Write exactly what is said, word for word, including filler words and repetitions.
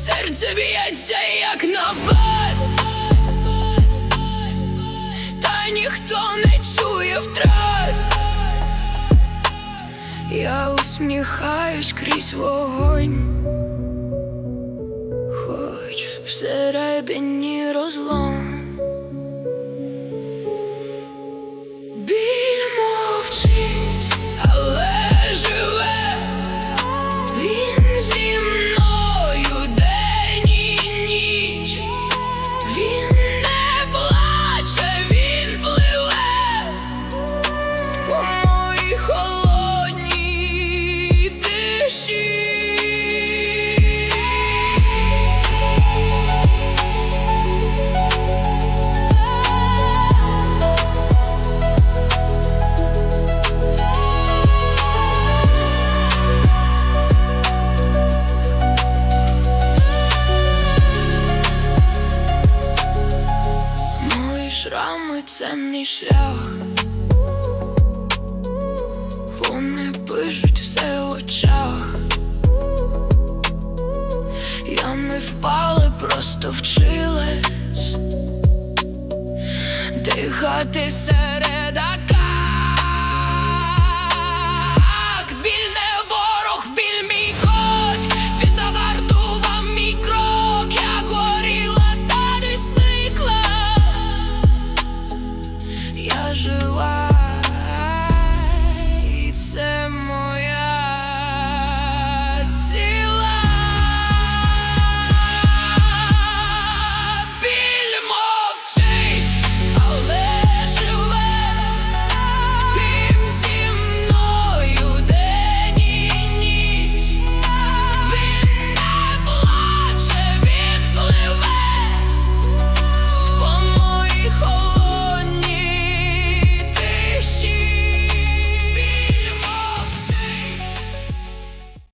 Серце б'ється, як набат, та ніхто не чує втрат. Я усміхаюсь крізь вогонь, хоч всередині розлом. Біль мовчить, але живе, він зі мною день і ніч. Він не плаче, він пливе по моїй холодній тиші. Шрами — це мій шлях, вони пишуть все в очах. Я не впала, просто вчилась дихати